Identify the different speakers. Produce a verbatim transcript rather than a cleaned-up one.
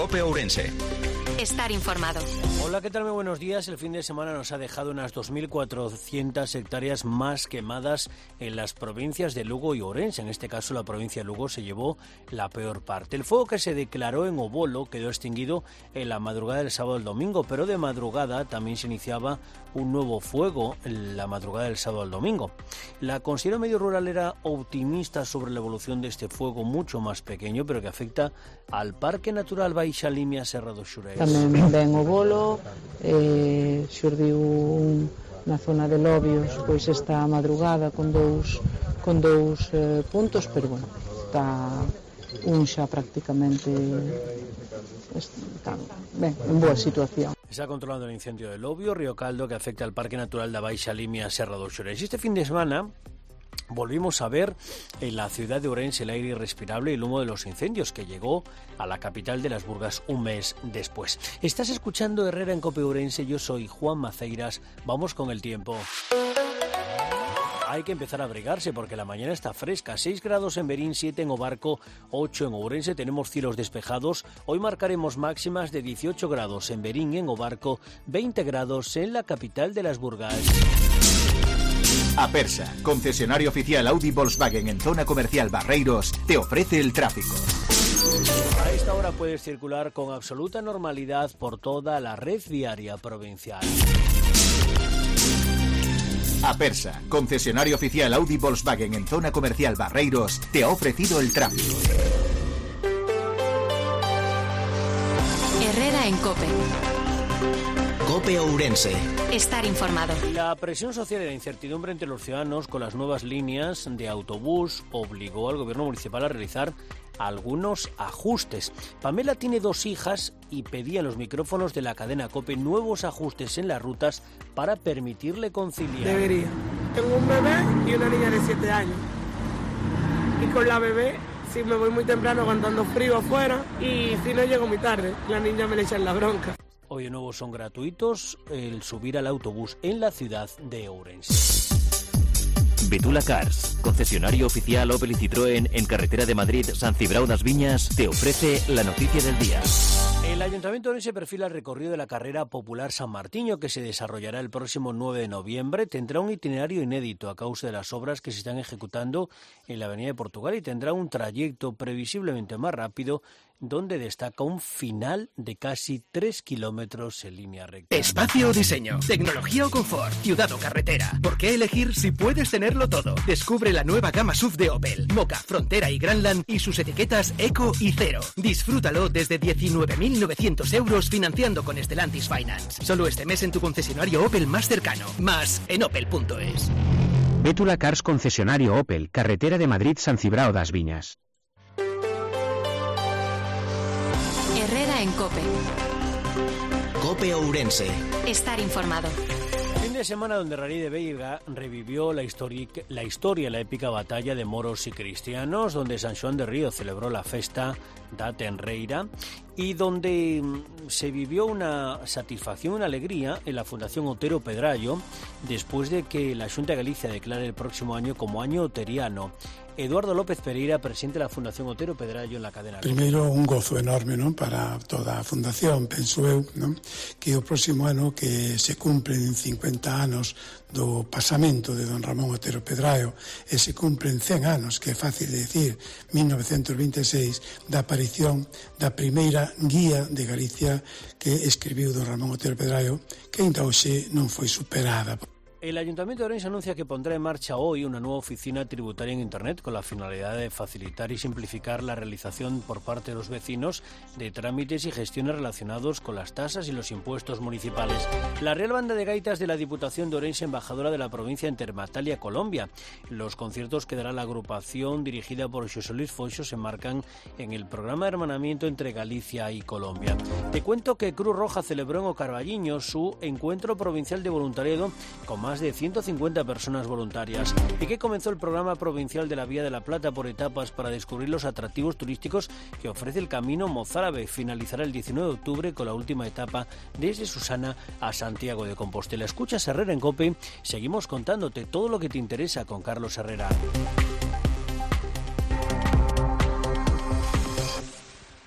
Speaker 1: COPE Ourense.
Speaker 2: Estar informado.
Speaker 3: Hola, ¿qué tal? Muy buenos días. El fin de semana nos ha dejado unas dos mil cuatrocientas hectáreas más quemadas en las provincias de Lugo y Ourense. En este caso, la provincia de Lugo se llevó la peor parte. El fuego que se declaró en Obolo quedó extinguido en la madrugada del sábado al domingo, pero de madrugada también se iniciaba un nuevo fuego en la madrugada del sábado al domingo. La Consejera de Medio Rural era optimista sobre la evolución de este fuego mucho más pequeño, pero que afecta al Parque Natural Baixa Limia Serra do Xurés.
Speaker 4: Tamén ven o bolo, eh, xurdiu un, na zona de Lobios, pois esta madrugada con dous, con dous eh, puntos, pero bueno, está un xa prácticamente está ben, en boa situación.
Speaker 3: Está controlando el incendio de Lobio, Río Caldo, que afecta al Parque Natural da Baixa Limia Serra do Xurés. Este fin de semana volvimos a ver en la ciudad de Ourense el aire irrespirable y el humo de los incendios que llegó a la capital de las Burgas un mes después. Estás escuchando Herrera en COPE Ourense, yo soy Juan Maceiras. Vamos con el tiempo. Hay que empezar a abrigarse porque la mañana está fresca. seis grados en Berín, siete en Obarco, ocho en Ourense. Tenemos cielos despejados. Hoy marcaremos máximas de dieciocho grados en Berín y en Obarco, veinte grados en la capital de las Burgas.
Speaker 1: Apersa, concesionario oficial Audi Volkswagen en zona comercial Barreiros, te ofrece el tráfico.
Speaker 3: A esta hora puedes circular con absoluta normalidad por toda la red viaria provincial.
Speaker 1: Apersa, concesionario oficial Audi Volkswagen en zona comercial Barreiros, te ha ofrecido el tráfico.
Speaker 2: Herrera en COPE.
Speaker 1: COPE Ourense.
Speaker 2: Estar informado.
Speaker 3: La presión social y la incertidumbre entre los ciudadanos con las nuevas líneas de autobús obligó al gobierno municipal a realizar algunos ajustes. Pamela tiene dos hijas y pedía en los micrófonos de la cadena COPE nuevos ajustes en las rutas para permitirle conciliar.
Speaker 5: Debería. Tengo un bebé y una niña de siete años. Y con la bebé, si me voy muy temprano aguantando frío afuera, y si no llego muy tarde, la niña me le echa en la bronca.
Speaker 3: Hoy de nuevo son gratuitos el subir al autobús en la ciudad de Ourense.
Speaker 6: Betula Cars, concesionario oficial Opel y Citroën en carretera de Madrid, San Cibrao das Viñas, te ofrece la noticia del día.
Speaker 3: El Ayuntamiento de Ourense perfila el recorrido de la carrera popular San Martiño, que se desarrollará el próximo nueve de noviembre. Tendrá un itinerario inédito a causa de las obras que se están ejecutando en la Avenida de Portugal y tendrá un trayecto previsiblemente más rápido, donde destaca un final de casi tres kilómetros en línea recta.
Speaker 7: Espacio o diseño, tecnología o confort, ciudad o carretera. ¿Por qué elegir si puedes tenerlo todo? Descubre la nueva gama S U V de Opel, Mocha, Frontera y Grandland y sus etiquetas Eco y Cero. Disfrútalo desde diecinueve mil novecientos euros financiando con Stellantis Finance. Solo este mes en tu concesionario Opel más cercano. Más en opel punto es.
Speaker 8: Betula Cars, concesionario Opel, carretera de Madrid, San Cibrao das Viñas.
Speaker 2: Herrera en COPE.
Speaker 1: COPE Ourense.
Speaker 2: Estar informado.
Speaker 3: Fin de semana donde Rally de Veiga revivió la, histórica, la historia, la épica batalla de moros y cristianos, donde San Xoán de Río celebró la festa da Tenreira y donde se vivió una satisfacción, una alegría en la Fundación Otero Pedrayo después de que la Xunta de Galicia declare el próximo año como año oteriano. Eduardo López Pereira, presidente de la Fundación Otero Pedrayo en la cadena.
Speaker 9: Primeiro, un gozo enorme, non, para toda a Fundación, penso eu, non, que o próximo ano que se cumplen cincuenta anos do pasamento de don Ramón Otero Pedrayo e se cumplen cen anos, que é fácil de decir, mil novecientos vinte e seis, da aparición da primeira guía de Galicia que escribiu don Ramón Otero Pedrayo, que ainda hoxe non foi superada.
Speaker 3: El Ayuntamiento de Ourense anuncia que pondrá en marcha hoy una nueva oficina tributaria en Internet con la finalidad de facilitar y simplificar la realización por parte de los vecinos de trámites y gestiones relacionados con las tasas y los impuestos municipales. La Real Banda de Gaitas de la Diputación de Ourense, embajadora de la provincia en Termatalia, Colombia. Los conciertos que dará la agrupación dirigida por Xosé Luis Foixo se marcan en el programa de hermanamiento entre Galicia y Colombia. Te cuento que Cruz Roja celebró en O Carballiño su encuentro provincial de voluntariado con más más de ciento cincuenta personas voluntarias y que comenzó el programa provincial de la Vía de la Plata por etapas para descubrir los atractivos turísticos que ofrece el Camino Mozárabe. Finalizará el diecinueve de octubre con la última etapa desde Susana a Santiago de Compostela. Escuchas Herrera en COPE, seguimos contándote todo lo que te interesa con Carlos Herrera.